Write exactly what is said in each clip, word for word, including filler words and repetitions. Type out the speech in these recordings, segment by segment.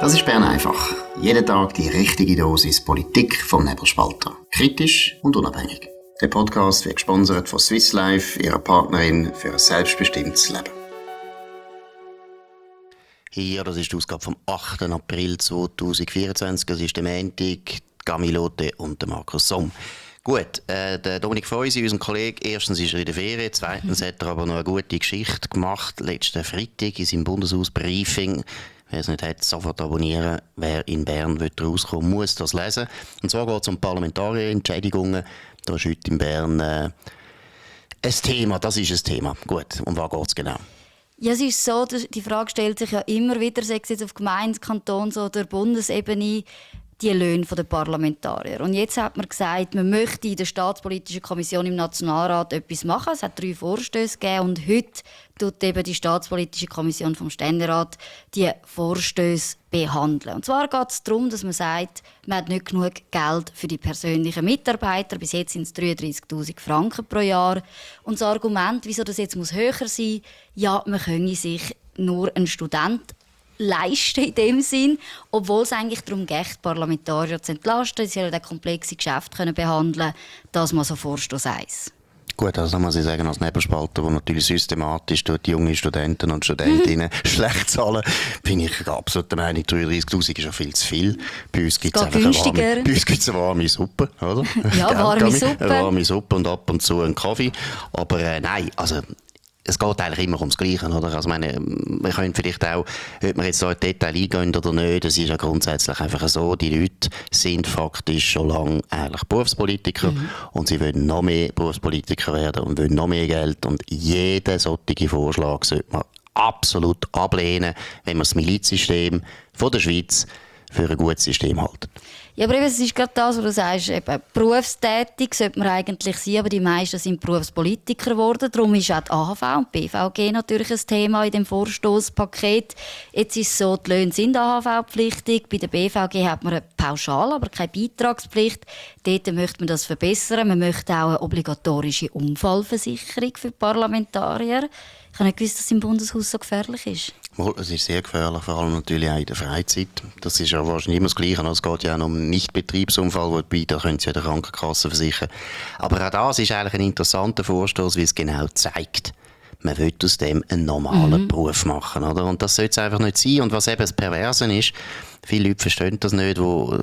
Das ist Bern einfach. Jeden Tag die richtige Dosis Politik vom Nebelspalter. Kritisch und unabhängig. Der Podcast wird gesponsert von Swiss Life, ihrer Partnerin für ein selbstbestimmtes Leben. Hier, das ist die Ausgabe vom achten April zweitausendvierundzwanzig. Das ist der Montag, Camilote und der Markus Somm. Gut, äh, der Dominik Feusi, unser Kollege, erstens ist er in der Ferien, zweitens hat er aber noch eine gute Geschichte gemacht, letzten Freitag in seinem Bundeshaus-Briefing. Wer es nicht hat, sofort abonnieren. Wer in Bern rauskommen will, muss das lesen. Und zwar geht es um Parlamentarier-Entschädigungen. Da ist heute in Bern äh, ein Thema, das ist ein Thema. Gut, um was geht es genau? Ja, es ist so, die Frage stellt sich ja immer wieder, sei es jetzt auf Gemeinde-, Kantons- oder Bundesebene, die Löhne der Parlamentarier. Und jetzt hat man gesagt, man möchte in der Staatspolitischen Kommission im Nationalrat etwas machen. Es hat drei Vorstöße gegeben und heute tut eben die Staatspolitische Kommission vom Ständerat die Vorstöße behandeln. Und zwar geht es darum, dass man sagt, man hat nicht genug Geld für die persönlichen Mitarbeiter. Bis jetzt sind es dreiunddreissigtausend Franken pro Jahr. Und das Argument, wieso das jetzt muss höher sein muss, ja, man könne sich nur einen Student leisten in dem Sinn, obwohl es eigentlich darum geht, Parlamentarier zu entlasten, sie sollen das komplexe Geschäft behandeln können, das mal so Vorstoß eins. Gut, also muss ich sagen, als Nebelspalter, wo natürlich systematisch durch die jungen Studenten und Studentinnen mhm. schlecht zahlen, bin ich absolut der Meinung, dreiunddreißigtausend ist ja viel zu viel. Bei uns gibt es einfach eine warme, bei uns gibt's eine warme Suppe, oder? Ja, warme Suppe. Eine warme Suppe und ab und zu einen Kaffee. Aber äh, nein, also es geht eigentlich immer ums Gleiche, oder? Also, meine, wir können vielleicht auch, ob wir jetzt so in Detail eingehen oder nicht, das ist ja grundsätzlich einfach so, die Leute sind faktisch schon lange eigentlich Berufspolitiker mhm. und sie wollen noch mehr Berufspolitiker werden und wollen noch mehr Geld und jeden solchen Vorschlag sollte man absolut ablehnen, wenn man das Milizsystem von der Schweiz für ein gutes System halten. Ja, aber eben, es ist gerade das, was du sagst, eben, berufstätig sollte man eigentlich sein, aber die meisten sind Berufspolitiker geworden. Darum ist auch die A H V und die B V G natürlich ein Thema in dem Vorstoßpaket. Jetzt ist es so, die Löhne sind A H V-pflichtig. Bei der B V G hat man eine Pauschale, aber keine Beitragspflicht. Dort möchte man das verbessern. Man möchte auch eine obligatorische Unfallversicherung für Parlamentarier. Ich habe nicht gewusst, dass es im Bundeshaus so gefährlich ist. Es ist sehr gefährlich, vor allem natürlich auch in der Freizeit. Das ist ja wahrscheinlich immer das Gleiche. Es geht ja auch um einen Nicht-Betriebsunfall, wobei da können Sie ja der Krankenkasse versichern. Aber auch das ist eigentlich ein interessanter Vorstoß, weil es genau zeigt, man will aus dem einen normalen mhm. Beruf machen. Oder? Und das sollte es einfach nicht sein. Und was eben das Perverse ist, viele Leute verstehen das nicht,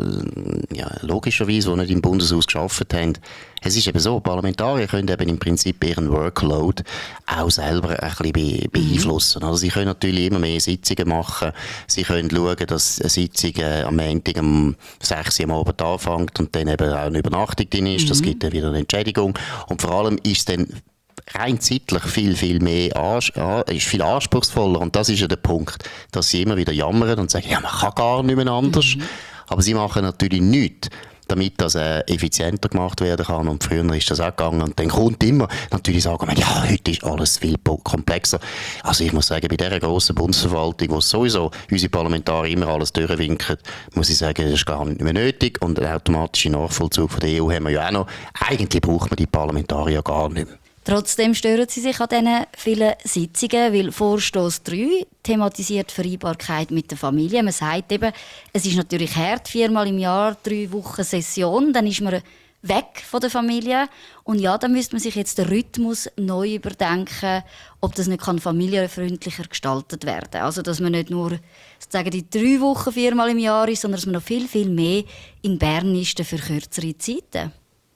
die ja, logischerweise die nicht im Bundeshaus gearbeitet haben. Es ist eben so, Parlamentarier können eben im Prinzip ihren Workload auch selber ein bisschen beeinflussen. Also sie können natürlich immer mehr Sitzungen machen. Sie können schauen, dass eine Sitzung äh, am Montag um sechs Uhr am Abend anfängt und dann eben auch eine Übernachtung drin ist. Mhm. Das gibt dann wieder eine Entschädigung. Und vor allem ist es dann rein zeitlich viel, viel mehr, ist viel anspruchsvoller. Und das ist ja der Punkt, dass sie immer wieder jammern und sagen, ja, man kann gar nicht mehr anders. Mhm. Aber sie machen natürlich nichts, damit das äh, effizienter gemacht werden kann. Und früher ist das auch gegangen. Und dann kommt immer natürlich sagen, ja, heute ist alles viel komplexer. Also ich muss sagen, bei dieser grossen Bundesverwaltung, wo sowieso unsere Parlamentarier immer alles durchwinken, muss ich sagen, das ist gar nicht mehr nötig. Und der automatische Nachvollzug von der E U haben wir ja auch noch. Eigentlich braucht man die Parlamentarier gar nicht mehr. Trotzdem stören sie sich an diesen vielen Sitzungen, weil Vorstoß drei thematisiert Vereinbarkeit mit der Familie. Man sagt eben, es ist natürlich hart, viermal im Jahr, drei Wochen Session, dann ist man weg von der Familie. Und ja, dann müsste man sich jetzt den Rhythmus neu überdenken, ob das nicht familienfreundlicher gestaltet werden kann. Also, dass man nicht nur sozusagen die drei Wochen viermal im Jahr ist, sondern dass man noch viel, viel mehr in Bern ist für kürzere Zeiten.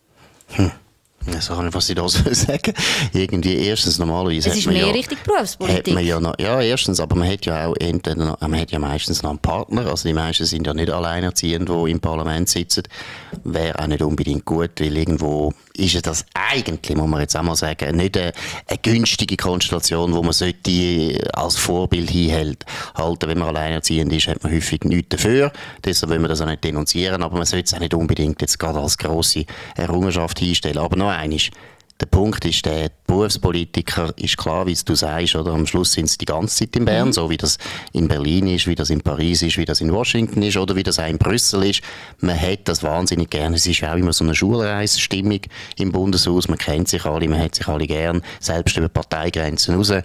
Hm. Ich weiß nicht, was ich da sagen soll. Irgendwie erstens normalerweise. Es ist mehr ja, Richtung Berufspolitik. Man ja, noch, ja, erstens, aber man hat ja auch entweder, man hat ja meistens noch einen Partner. Also die meisten sind ja nicht alleinerziehend, die im Parlament sitzen. Wäre auch nicht unbedingt gut, weil irgendwo ist das eigentlich, muss man jetzt auch mal sagen, nicht eine, eine günstige Konstellation, wo man sollte als Vorbild hinhält. Halten, wenn man alleinerziehend ist, hat man häufig nichts dafür. Deshalb will man das auch nicht denunzieren, aber man sollte es auch nicht unbedingt jetzt gerade als grosse Errungenschaft hinstellen. Aber noch einmal, der Punkt ist, der Berufspolitiker ist klar, wie du sagst, oder? Am Schluss sind sie die ganze Zeit in Bern, mhm. so wie das in Berlin ist, wie das in Paris ist, wie das in Washington ist oder wie das auch in Brüssel ist. Man hat das wahnsinnig gern. Es ist auch immer so eine Schulreisstimmung im Bundeshaus. Man kennt sich alle, man hat sich alle gern, selbst über Parteigrenzen raus.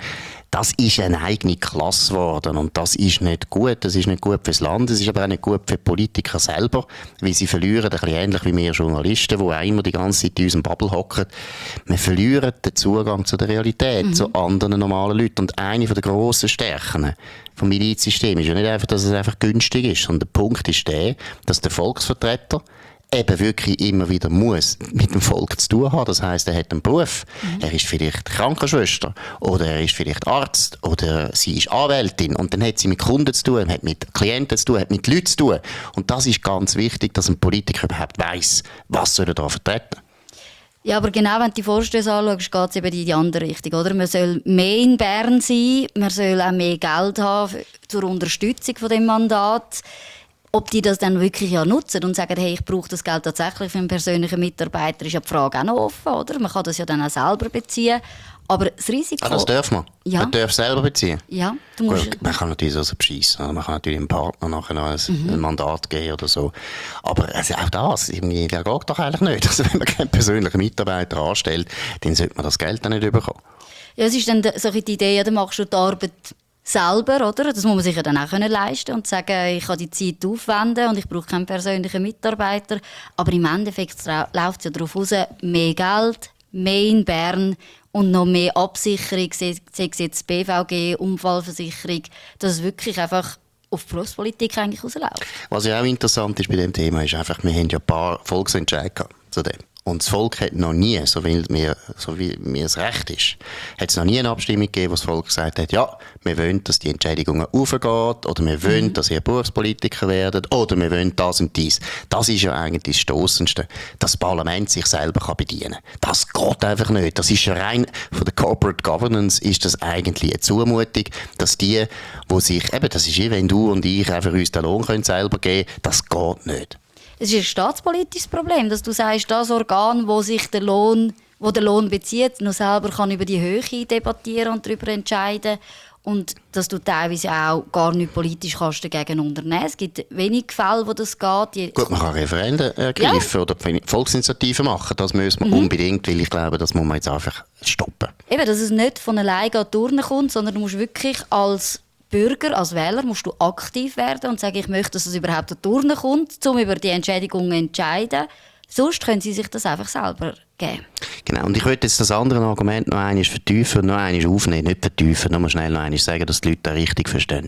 das ist eine eigene Klasse geworden und das ist nicht gut. Das ist nicht gut fürs Land, es ist aber auch nicht gut für die Politiker selber, weil sie verlieren, ein bisschen ähnlich wie wir Journalisten, die auch immer die ganze Zeit in unserem Bubble hocken. Wir verlieren den Zugang zu der Realität, mhm. zu anderen normalen Leuten. Und eine der grossen Stärken vom Milizsystem ist ja nicht einfach, dass es einfach günstig ist, sondern der Punkt ist der, dass der Volksvertreter eben wirklich immer wieder muss mit dem Volk zu tun haben. Das heisst, er hat einen Beruf. Mhm. Er ist vielleicht Krankenschwester oder er ist vielleicht Arzt oder sie ist Anwältin und dann hat sie mit Kunden zu tun, hat mit Klienten zu tun, hat mit Leuten zu tun. Und das ist ganz wichtig, dass ein Politiker überhaupt weiss, was soll er da vertreten. Ja, aber genau, wenn du die Vorstöße anschaust, geht es eben in die andere Richtung. Oder? Man soll mehr in Bern sein, man soll auch mehr Geld haben zur Unterstützung von dem Mandat. Ob die das dann wirklich ja nutzen und sagen, hey, ich brauche das Geld tatsächlich für einen persönlichen Mitarbeiter, ist ja die Frage auch noch offen, oder? Man kann das ja dann auch selber beziehen. Aber das Risiko... Ah, das darf man? Ja. Man darf selber beziehen? Ja. Du musst Gut, man kann natürlich so beschissen. Man kann natürlich dem Partner nachher noch ein, mhm. ein Mandat geben oder so. Aber also auch das, irgendwie, das geht doch eigentlich nicht. Also wenn man keinen persönlichen Mitarbeiter anstellt, dann sollte man das Geld dann nicht bekommen. Ja, es ist dann so die Idee, ja, dann machst du die Arbeit selber, oder? Das muss man sich ja dann auch leisten können und sagen, ich kann die Zeit aufwenden und ich brauche keinen persönlichen Mitarbeiter. Aber im Endeffekt läuft es ja darauf raus, mehr Geld, mehr in Bern und noch mehr Absicherung, sei es jetzt B V G, Unfallversicherung, dass es wirklich einfach auf die Berufspolitik eigentlich rausläuft. Was ja auch interessant ist bei dem Thema, ist einfach, wir haben ja ein paar Volksentscheide gehabt zu dem. Und das Volk hat noch nie, so wie mir, so wie mir es recht ist, hat es noch nie eine Abstimmung gegeben, wo das Volk gesagt hat, ja, wir wollen, dass die Entschädigungen aufgehen, oder wir wollen, mhm. dass ihr Berufspolitiker werdet, oder wir wollen das und dies. Das ist ja eigentlich das Stossendste, dass das Parlament sich selber kann bedienen kann. Das geht einfach nicht. Das ist ja rein, von der Corporate Governance ist das eigentlich eine Zumutung, dass die, wo sich, eben, das ist wie wenn du und ich einfach uns den Lohn können selber geben können, das geht nicht. Es ist ein staatspolitisches Problem, dass du sagst, das Organ, wo sich der Lohn, wo der Lohn bezieht, noch selber kann über die Höhe debattieren und darüber entscheiden und dass du teilweise auch gar nicht politisch kannst dagegen unternehmen. Es gibt wenige Fälle, wo das geht. Die Gut, man kann Referenden ergreifen ja. oder Volksinitiativen machen. Das müssen wir mhm. unbedingt, weil ich glaube, das muss man jetzt einfach stoppen. Eben, dass es nicht von alleine durchkommt, sondern du musst wirklich als Bürger, als Wähler musst du aktiv werden und sagen, ich möchte, dass es überhaupt durchkommt, um über die Entscheidungen zu entscheiden. Sonst können sie sich das einfach selber geben. Genau, und ich würde jetzt das andere Argument noch einmal vertiefen, noch einmal aufnehmen, nicht vertiefen, nur schnell noch einmal sagen, dass die Leute das richtig verstehen.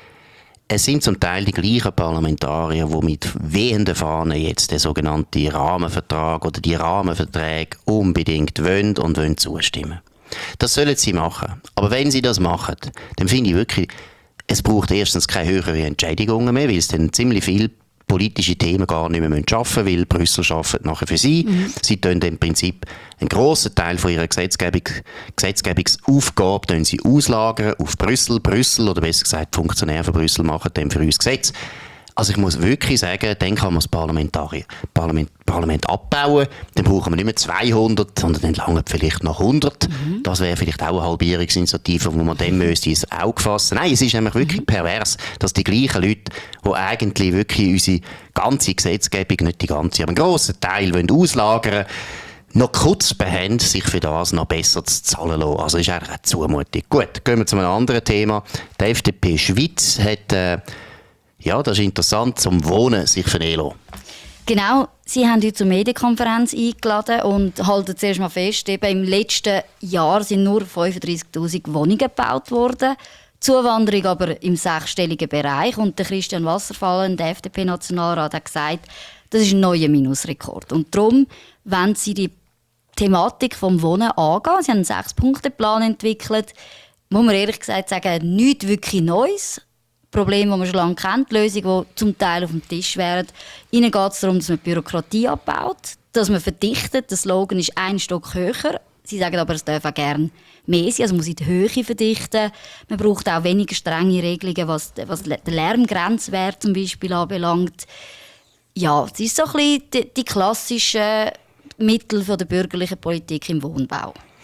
Es sind zum Teil die gleichen Parlamentarier, die mit wehenden Fahnen jetzt den sogenannten Rahmenvertrag oder die Rahmenverträge unbedingt wollen und wollen zustimmen. Das sollen sie machen. Aber wenn sie das machen, dann finde ich wirklich, es braucht erstens keine höheren Entschädigungen mehr, weil es dann ziemlich viele politische Themen gar nicht mehr schaffen müssen, weil Brüssel arbeitet nachher für sie. Mhm. Sie tun im Prinzip einen grossen Teil von ihrer Gesetzgebung, Gesetzgebungsaufgabe sie auslagern auf Brüssel. Brüssel, oder besser gesagt, Funktionäre von Brüssel machen dann für uns Gesetze. Also ich muss wirklich sagen, dann kann man das Parlamentarier, Parlament, Parlament abbauen, dann brauchen wir nicht mehr zweihundert, sondern dann langen vielleicht noch hundert. Mhm. Das wäre vielleicht auch eine Halbierungsinitiative, wo man dem müsste ins Auge fassen. Nein, es ist nämlich wirklich pervers, dass die gleichen Leute, die eigentlich wirklich unsere ganze Gesetzgebung, nicht die ganze, aber einen grossen Teil wollen auslagern, noch kurz behend, sich für das noch besser zu zahlen lassen. Also ist eigentlich eine Zumutung. Gut, gehen wir zu einem anderen Thema. Die F D P Schweiz hat... Äh, Ja, das ist interessant, zum Wohnen sich vernehmen lassen. Genau, Sie haben heute zur Medienkonferenz eingeladen und halten zuerst mal fest, eben im letzten Jahr sind nur fünfunddreissigtausend Wohnungen gebaut worden. Zuwanderung aber im sechsstelligen Bereich. Und der Christian Wasserfall, der F D P-Nationalrat, hat gesagt, das ist ein neuer Minusrekord. Und darum wollen Sie die Thematik des Wohnen angehen. Sie haben einen Sechs-Punkte-Plan entwickelt. Muss man ehrlich gesagt sagen, nichts wirklich Neues. Probleme, die man schon lange kennt, Lösungen, die zum Teil auf dem Tisch wären. Ihnen geht es darum, dass man die Bürokratie abbaut, dass man verdichtet. Der Slogan ist ein Stock höher. Sie sagen aber, es darf auch gerne mehr sein, also man muss in die Höhe verdichten. Man braucht auch weniger strenge Regelungen, was, was den Lärmgrenzwert zum Beispiel anbelangt. Ja, es ist so ein bisschen die, die klassischen Mittel der bürgerlichen Politik im Wohnbau.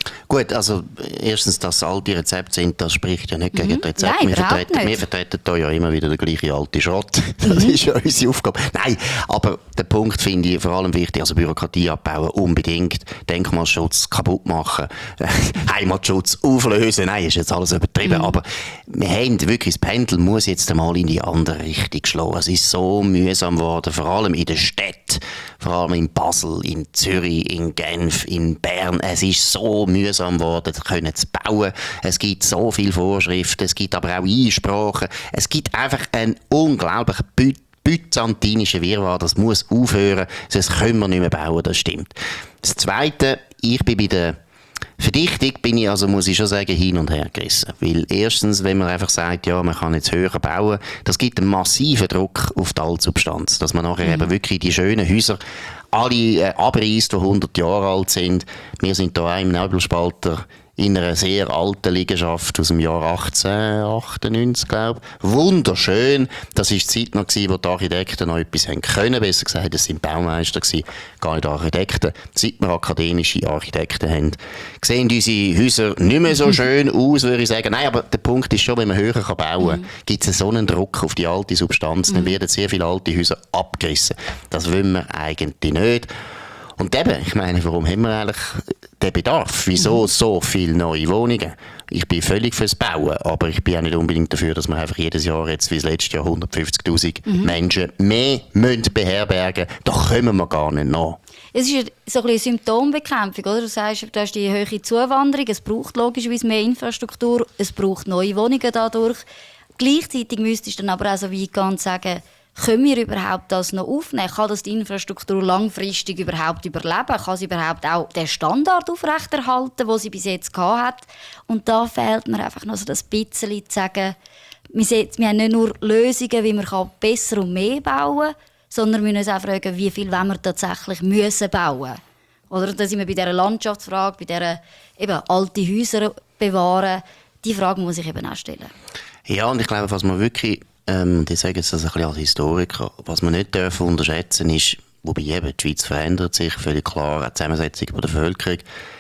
Gut, also erstens, dass es alte Rezepte sind, das spricht ja nicht mhm. gegen die Rezepte. Nein, wir, vertreten, nicht. wir vertreten hier ja immer wieder den gleichen alten Schrott. Das mhm. ist ja unsere Aufgabe. Nein, aber der Punkt finde ich vor allem wichtig, also Bürokratie abbauen, unbedingt, Denkmalschutz kaputt machen, Heimatschutz auflösen, nein, ist jetzt alles übertrieben, mhm. aber wir haben wirklich, das Pendel muss jetzt einmal in die andere Richtung schlagen. Es ist so mühsam geworden, vor allem in den Städten, vor allem in Basel, in Zürich, in Genf, in Bern. Es ist so mühsam geworden, können zu bauen. Es gibt so viele Vorschriften, es gibt aber auch Einsprachen. Es gibt einfach einen unglaublichen Bü- byzantinischen Wirrwarr. Das muss aufhören, sonst können wir nicht mehr bauen, das stimmt. Das Zweite, ich bin bei der Verdichtung bin ich, also muss ich schon sagen, hin und her gerissen. Weil erstens, wenn man einfach sagt, ja, man kann jetzt höher bauen, das gibt einen massiven Druck auf die Altsubstanz. Dass man nachher mhm. eben wirklich die schönen Häuser alle äh, abreißt, die hundert Jahre alt sind. Wir sind hier auch im Nebelspalter in einer sehr alten Liegenschaft aus dem Jahr achtzehnhundertachtundneunzig, glaube ich. Wunderschön. Das war die Zeit noch, wo die Architekten noch etwas haben können. Besser gesagt, es sind Baumeister gewesen, gar nicht Architekten. Seit wir akademische Architekten haben, sehen unsere Häuser nicht mehr so schön aus, würde ich sagen. Nein, aber der Punkt ist schon, wenn man höher bauen kann, mhm. gibt es so einen Druck auf die alte Substanz, dann werden sehr viele alte Häuser abgerissen. Das wollen wir eigentlich nicht. Und eben, ich meine, warum haben wir eigentlich den Bedarf? Wieso mhm. so viele neue Wohnungen? Ich bin völlig fürs Bauen, aber ich bin auch nicht unbedingt dafür, dass wir einfach jedes Jahr, jetzt wie das letzte Jahr, hundertfünfzigtausend mhm. Menschen mehr müssen beherbergen. Da kommen wir gar nicht nach. Es ist so ein bisschen Symptombekämpfung, oder? Du sagst, du hast die hohe Zuwanderung, es braucht logischerweise mehr Infrastruktur, es braucht neue Wohnungen dadurch. Gleichzeitig müsstest du dann aber auch so weit gehen und sagen, können wir überhaupt das noch aufnehmen? Kann das die Infrastruktur langfristig überhaupt überleben? Kann sie überhaupt auch den Standard aufrechterhalten, den sie bis jetzt gehabt hat? Und da fehlt mir einfach noch so das bisschen zu sagen, wir, wir haben nicht nur Lösungen, wie man besser und mehr bauen kann, sondern wir müssen uns auch fragen, wie viel wollen wir tatsächlich müssen bauen. Oder da sind wir bei dieser Landschaftsfrage, bei dieser eben alte Häuser bewahren. Die Frage muss ich eben auch stellen. Ja, und ich glaube, was man wirklich Ähm, ich sage jetzt das ein bisschen als Historiker. Was man nicht dürfen unterschätzen ist, wobei eben die Schweiz verändert sich, völlig klar, eine Zusammensetzung der Bevölkerung.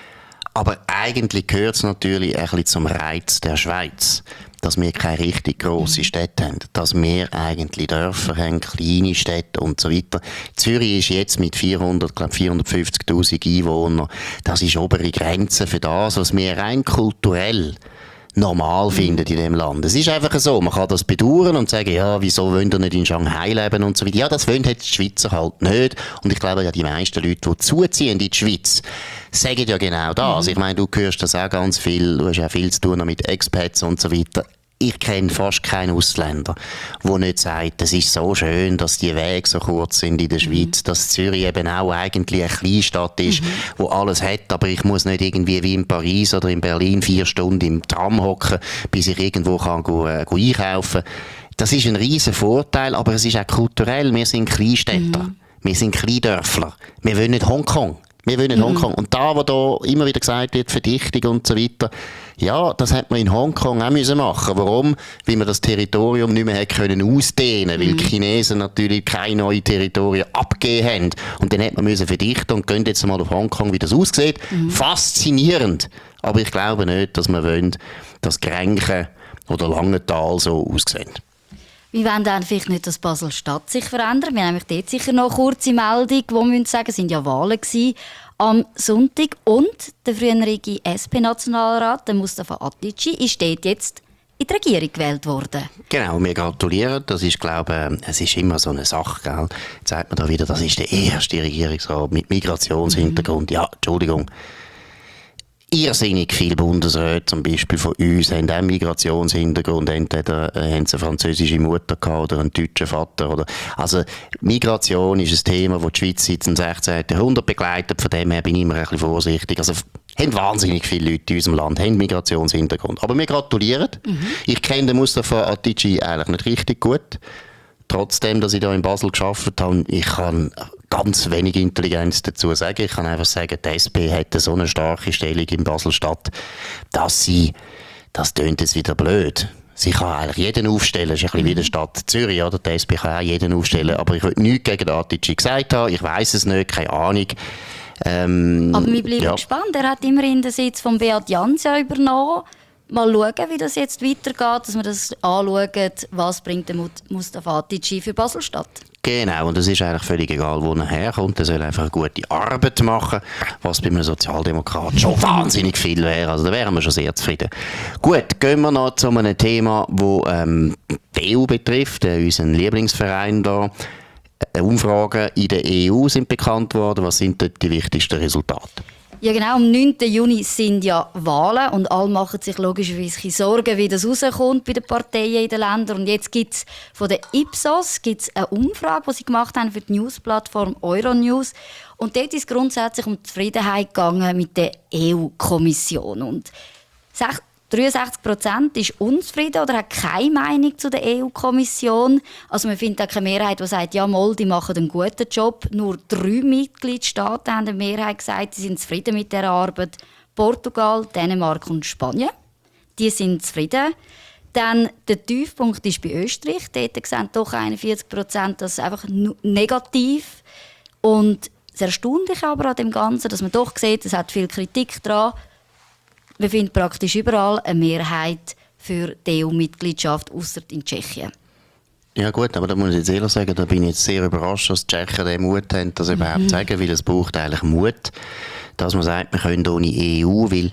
Aber eigentlich gehört es natürlich ein bisschen zum Reiz der Schweiz, dass wir keine richtig grosse Städte haben, dass wir eigentlich Dörfer haben, kleine Städte und so weiter. Zürich ist jetzt mit vierhundert, glaube vierhundertfünfzigtausend Einwohnern, das ist obere Grenze für das, was wir rein kulturell normal findet in dem Land. Es ist einfach so, man kann das bedauern und sagen, ja, wieso wollen ihr nicht in Shanghai leben und so weiter. Ja, das wollen halt die Schweizer halt nicht. Und ich glaube ja, die meisten Leute, die zuziehen in die Schweiz, sagen ja genau das. Mhm. Ich meine, du hörst das auch ganz viel, du hast ja viel zu tun mit Expats und so weiter. Ich kenne fast keinen Ausländer, der nicht sagt, es ist so schön, dass die Wege so kurz sind in der Schweiz, mhm. dass Zürich eben auch eigentlich eine Kleinstadt ist, mhm. wo alles hat, aber ich muss nicht irgendwie wie in Paris oder in Berlin vier Stunden im Tram hocken, bis ich irgendwo kann go, äh, go einkaufen kann. Das ist ein riesen Vorteil, aber es ist auch kulturell. Wir sind Kleinstädter, mhm. wir sind Kleindörfler, wir wollen nicht Hongkong. Wir wollen in mhm. Hongkong. Und da, wo da immer wieder gesagt wird, Verdichtung und so weiter, ja, das hätte man in Hongkong auch müssen machen. Warum? Weil man das Territorium nicht mehr hätte können ausdehnen, mhm. weil die Chinesen natürlich keine neuen Territorien abgegeben haben. Und dann hätte man müssen verdichten und gehen jetzt mal auf Hongkong, wie das aussieht. Mhm. Faszinierend. Aber ich glaube nicht, dass wir wollen, dass Grenchen oder Langenthal so aussehen. Wie wollen dann vielleicht nicht, dass Basel-Stadt sich verändert? Wir haben nämlich dort sicher noch eine kurze Meldung, wo wir sagen, es waren ja Wahlen gewesen am Sonntag. Und der frühere S P-Nationalrat, der Mustafa Attici, ist dort jetzt in die Regierung gewählt worden. Genau, wir gratulieren. Das ist, glaube ich, es ist immer so eine Sache, gell? Jetzt sagt man da wieder, das ist der erste Regierungsrat mit Migrationshintergrund. Mhm. Ja, Entschuldigung. Irrsinnig viele Bundesräte, zum Beispiel von uns, haben auch Migrationshintergrund. Entweder äh, haben sie eine französische Mutter gehabt oder einen deutschen Vater. Oder, also Migration ist ein Thema, das die Schweiz seit dem sechzehnten Jahrhundert begleitet. Von dem her bin ich immer ein bisschen vorsichtig. Also haben wahnsinnig viele Leute in unserem Land haben Migrationshintergrund. Aber wir gratulieren. Mhm. Ich kenne den Mustafa Attici eigentlich nicht richtig gut. Trotzdem, dass ich da in Basel gearbeitet habe, ich kann ganz wenig Intelligenz dazu sagen. Ich kann einfach sagen, die S P hat so eine starke Stellung in Basel-Stadt, dass sie, das tönt jetzt wieder blöd, sie kann eigentlich jeden aufstellen. Das ist ein bisschen wie die Stadt Zürich, oder? Die S P kann auch jeden aufstellen. Aber ich will nichts gegen Attici gesagt haben. Ich weiss es nicht, keine Ahnung. Ähm, Aber wir bleiben ja. gespannt. Er hat immerhin den Sitz von Beat Jans ja übernommen. Mal schauen, wie das jetzt weitergeht, dass wir das anschauen, was bringt der Mustafa Hadidschi für Basel-Stadt. Genau, und es ist eigentlich völlig egal, wo er herkommt. Er soll einfach eine gute Arbeit machen, was bei einem Sozialdemokrat schon wahnsinnig viel wäre. Also da wären wir schon sehr zufrieden. Gut, gehen wir noch zu einem Thema, das ähm, die E U betrifft, äh, unseren Lieblingsverein da. Äh, Umfragen in der E U sind bekannt worden. Was sind dort die wichtigsten Resultate? Ja genau, am neunten Juni sind ja Wahlen und alle machen sich logischerweise Sorgen, wie das rauskommt bei den Parteien in den Ländern. Und jetzt gibt es von der Ipsos gibt's eine Umfrage, die sie gemacht haben für die Newsplattform Euronews. Und dort ist es grundsätzlich um die Zufriedenheit gegangen mit der E U-Kommission. Und dreiundsechzig Prozent ist unzufrieden oder hat keine Meinung zu der E U-Kommission. Also man findet auch keine Mehrheit, die sagt, ja, mal, die machen einen guten Job. Nur drei Mitgliedstaaten haben eine Mehrheit gesagt, sie sind zufrieden mit dieser Arbeit. Portugal, Dänemark und Spanien. Die sind zufrieden. Dann der Tiefpunkt ist bei Österreich. Dort sehen doch einundvierzig Prozent das einfach negativ. Und das Erstaunliche aber an dem Ganzen, dass man doch sieht, es hat viel Kritik daran. Wir finden praktisch überall eine Mehrheit für die E U-Mitgliedschaft, ausser in Tschechien. Ja gut, aber da muss ich jetzt ehrlich sagen, da bin ich jetzt sehr überrascht, dass die Tschechen den Mut haben, das überhaupt zu sagen, weil es braucht eigentlich Mut, dass man sagt, wir können ohne E U, weil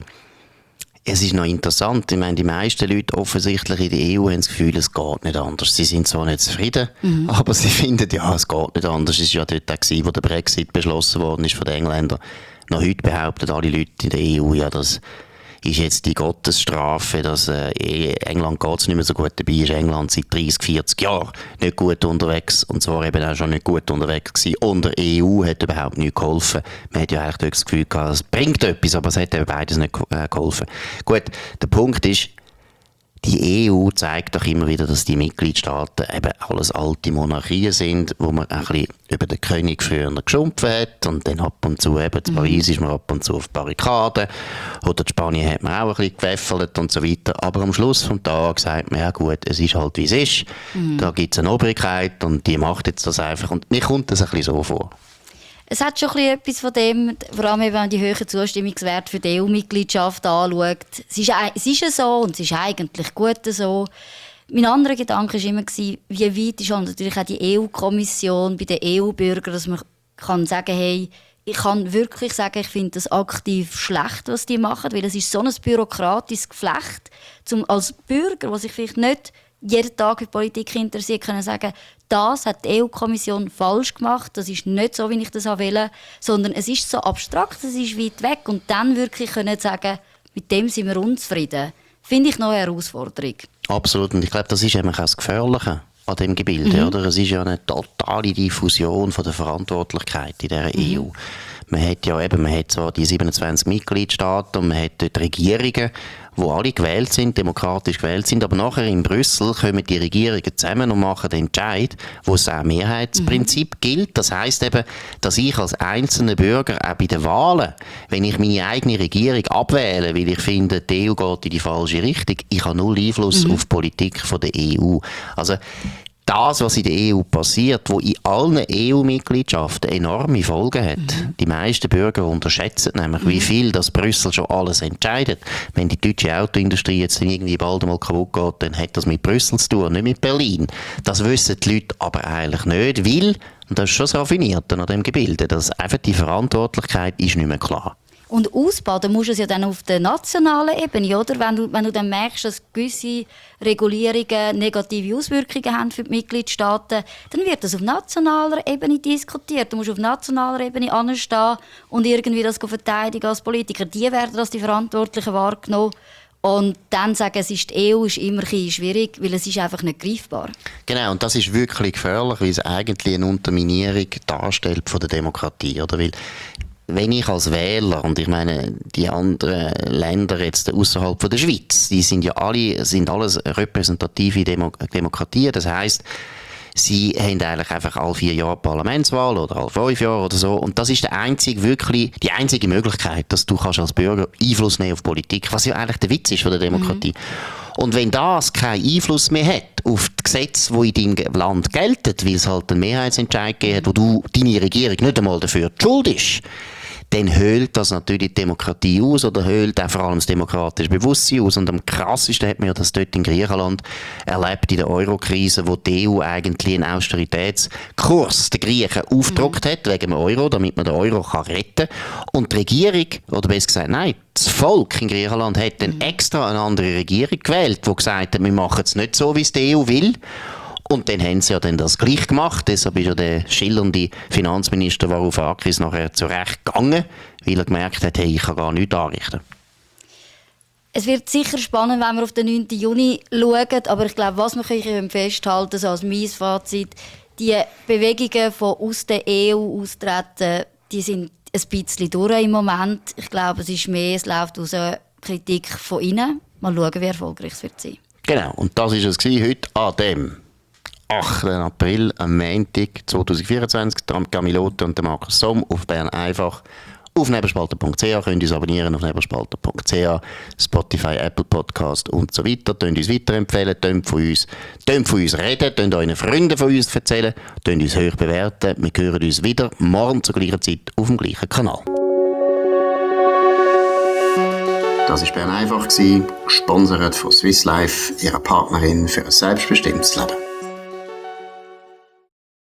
es ist noch interessant, ich meine, die meisten Leute offensichtlich in der E U haben das Gefühl, es geht nicht anders. Sie sind zwar nicht zufrieden, mhm. aber sie finden, ja, es geht nicht anders. Es war ja dort auch, wo der Brexit beschlossen worden ist von den Engländern. Noch heute behaupten alle Leute in der E U, ja, dass ist jetzt die Gottesstrafe, dass äh, England geht's nicht mehr so gut dabei ist. England seit dreißig, vierzig Jahren nicht gut unterwegs und zwar eben auch schon nicht gut unterwegs gewesen. Und der E U hat überhaupt nicht geholfen. Man hat ja eigentlich das Gefühl gehabt, es bringt etwas, aber es hat eben beides nicht äh, geholfen. Gut, der Punkt ist, die E U zeigt doch immer wieder, dass die Mitgliedstaaten eben alles alte Monarchien sind, wo man ein bisschen über den König früher geschumpft hat und dann ab und zu eben in Paris ist man ab und zu auf Barrikaden oder in Spanien hat man auch ein bisschen gewäffelt und so weiter. Aber am Schluss des Tages sagt man, ja gut, es ist halt wie es ist. Mhm. Da gibt es eine Obrigkeit und die macht jetzt das einfach und mir kommt das ein bisschen so vor. Es hat schon etwas von dem, vor allem wenn man die hohen Zustimmungswerte für die E U-Mitgliedschaft anschaut. Es ist, es ist ja so und es ist eigentlich gut so. Mein anderer Gedanke war immer, wie weit ist natürlich auch die E U-Kommission bei den E U-Bürgern, dass man kann sagen, hey, ich kann wirklich sagen, ich finde das aktiv schlecht, was die machen, weil es ist so ein bürokratisches Geflecht, um als Bürger, der sich vielleicht nicht jeden Tag für Politik interessiert, können sagen, das hat die E U-Kommission falsch gemacht, das ist nicht so, wie ich das will, sondern es ist so abstrakt, es ist weit weg und dann wirklich können sagen, mit dem sind wir unzufrieden, finde ich noch eine Herausforderung. Absolut, und ich glaube, das ist eben auch das Gefährliche an dem Gebilde, mhm. oder? Es ist ja eine totale Diffusion von der Verantwortlichkeit in dieser mhm. E U. Man hat ja eben, man hat zwar die siebenundzwanzig Mitgliedstaaten und man hat dort Regierungen, die alle gewählt sind, demokratisch gewählt sind, aber nachher in Brüssel kommen die Regierungen zusammen und machen den Entscheid, wo es auch Mehrheitsprinzip mhm. gilt. Das heisst eben, dass ich als einzelner Bürger auch bei den Wahlen, wenn ich meine eigene Regierung abwähle, weil ich finde, die E U geht in die falsche Richtung, ich habe null Einfluss mhm. auf die Politik von der E U. Also das, was in der E U passiert, wo in allen E U-Mitgliedschaften enorme Folgen hat. Mhm. Die meisten Bürger unterschätzen nämlich, mhm. wie viel das Brüssel schon alles entscheidet. Wenn die deutsche Autoindustrie jetzt irgendwie bald mal kaputt geht, dann hat das mit Brüssel zu tun, nicht mit Berlin. Das wissen die Leute aber eigentlich nicht, weil, und das ist schon das Raffinierte an dem Gebilde, dass einfach die Verantwortlichkeit ist nicht mehr klar. Und ausbauen musst du es ja dann auf der nationalen Ebene, oder? Wenn du, wenn du dann merkst, dass gewisse Regulierungen negative Auswirkungen haben für die Mitgliedstaaten, dann wird das auf nationaler Ebene diskutiert. Du musst auf nationaler Ebene anstehen und irgendwie das verteidigen als Politiker. Die werden als die Verantwortlichen wahrgenommen. Und dann sagen, es ist die E U ist immer ein bisschen schwierig, weil es ist einfach nicht greifbar. Genau, und das ist wirklich gefährlich, weil es eigentlich eine Unterminierung darstellt von der Demokratie, oder? Weil wenn ich als Wähler, und ich meine, die anderen Länder jetzt außerhalb von der Schweiz, die sind ja alle, sind alles repräsentative Demo- Demokratien, das heisst, sie haben eigentlich einfach alle vier Jahre Parlamentswahl oder alle fünf Jahre oder so. Und das ist der einzige, wirklich, die einzige Möglichkeit, dass du kannst als Bürger Einfluss nehmen auf Politik, was ja eigentlich der Witz ist von der Demokratie. Mhm. Und wenn das keinen Einfluss mehr hat auf die Gesetze, die in deinem Land gelten, weil es halt einen Mehrheitsentscheid gegeben hat, wo du deine Regierung nicht einmal dafür die Schuld ist, dann höhlt das natürlich die Demokratie aus oder höhlt auch vor allem das demokratische Bewusstsein aus. Und am krassesten hat man ja das dort in Griechenland erlebt, in der Euro-Krise, wo die E U eigentlich einen Austeritätskurs den Griechen aufgedruckt mhm. hat, wegen dem Euro, damit man den Euro kann retten kann. Und die Regierung, oder besser gesagt, nein, das Volk in Griechenland hat dann extra eine andere Regierung gewählt, die gesagt hat, wir machen es nicht so, wie es die E U will. Und dann haben sie ja dann das gleich gemacht. Deshalb ist ja der schillernde Finanzminister Varoufakis nachher zurecht gegangen, weil er gemerkt hat, hey, ich kann gar nichts anrichten. Es wird sicher spannend, wenn wir auf den neunten Juni schauen. Aber ich glaube, was wir festhalten können, so als mein Fazit, die Bewegungen von aus der E U austreten, die sind ein bisschen durch im Moment. Ich glaube, es ist mehr, es läuft aus einer Kritik von innen. Mal schauen, wie erfolgreich es wird sein. Genau, und das war es heute an dem achten April, am Montag zweitausendvierundzwanzig. Camilote und Markus Somm auf Bern einfach. Auf nebelspalter punkt c h könnt ihr uns abonnieren, auf nebelspalter punkt c h, Spotify, Apple Podcast und so weiter. Könnt uns weiterempfehlen, könnt von uns, könnt von uns reden, könnt euren Freunden von uns erzählen, könnt uns hoch bewerten. Wir hören uns wieder morgen zur gleichen Zeit auf dem gleichen Kanal. Das war Bern einfach, gesponsert von Swiss Life, ihrer Partnerin für ein selbstbestimmtes Leben.